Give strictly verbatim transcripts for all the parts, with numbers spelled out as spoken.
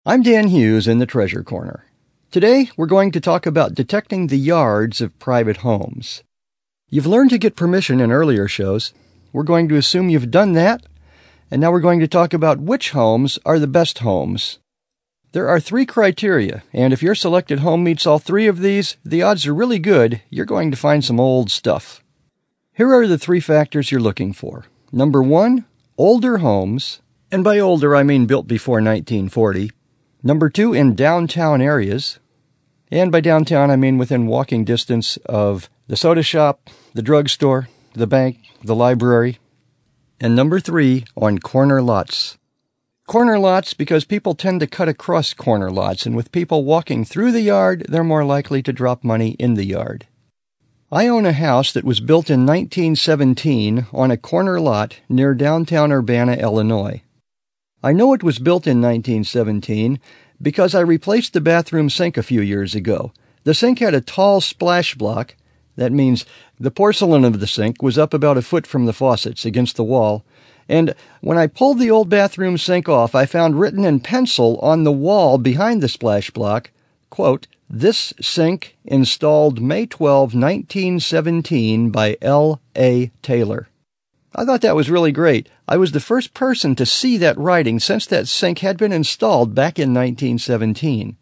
I'm Dan Hughes in the Treasure Corner. Today, we're going to talk about detecting the yards of private homes. You've learned to get permission in earlier shows. We're going to assume you've done that, and now we're going to talk about which homes are the best homes. There are three criteria, and if your selected home meets all three of these, the odds are really good you're going to find some old stuff. Here are the three factors you're looking for. Number one, older homes, and by older I mean built before nineteen forty. Number two, in downtown areas, and by downtown I mean within walking distance of the soda shop, the drugstore, the bank, the library. And number three, on corner lots. Corner lots because people tend to cut across corner lots, and with people walking through the yard, they're more likely to drop money in the yard. I own a house that was built in nineteen seventeen on a corner lot near downtown Urbana, Illinois. I know it was built in nineteen seventeen because I replaced the bathroom sink a few years ago. The sink had a tall splash block. That means the porcelain of the sink was up about a foot from the faucets against the wall. And when I pulled the old bathroom sink off, I found written in pencil on the wall behind the splash block, quote, "This sink installed May twelfth, nineteen seventeen by L A Taylor." I thought that was really great. I was the first person to see that writing since that sink had been installed back in nineteen seventeen.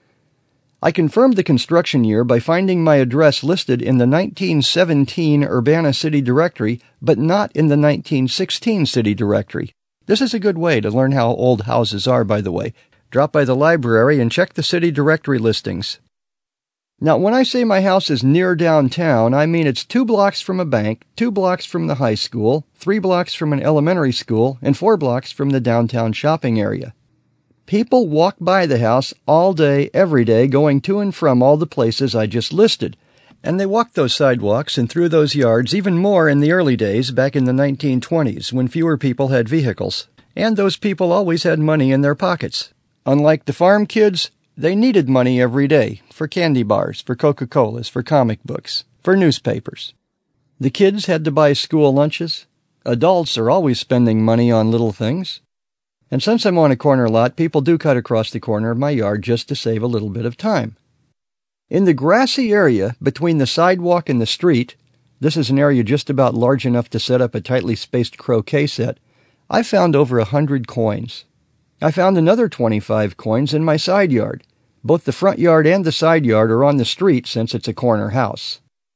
I confirmed the construction year by finding my address listed in the nineteen seventeen Urbana City Directory, but not in the nineteen sixteen City Directory. This is a good way to learn how old houses are, by the way. Drop by the library and check the City Directory listings. Now, when I say my house is near downtown, I mean it's two blocks from a bank, two blocks from the high school, three blocks from an elementary school, and four blocks from the downtown shopping area. People walk by the house all day, every day, going to and from all the places I just listed. And they walk those sidewalks and through those yards even more in the early days back in the nineteen twenties when fewer people had vehicles. And those people always had money in their pockets. Unlike the farm kids, they needed money every day for candy bars, for Coca-Colas, for comic books, for newspapers. The kids had to buy school lunches. Adults are always spending money on little things. And since I'm on a corner lot, people do cut across the corner of my yard just to save a little bit of time. In the grassy area between the sidewalk and the street, this is an area just about large enough to set up a tightly spaced croquet set, I found over a hundred coins. I found another twenty-five coins in my side yard. Both the front yard and the side yard are on the street since it's a corner house.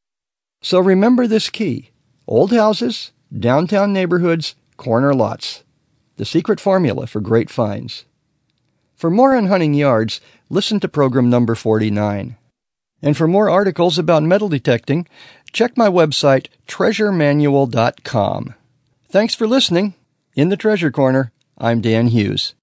So remember this key: old houses, downtown neighborhoods, corner lots. The secret formula for great finds. For more on hunting yards, listen to program number forty-nine. And for more articles about metal detecting, check my website, treasure manual dot com. Thanks for listening. In the Treasure Corner, I'm Dan Hughes.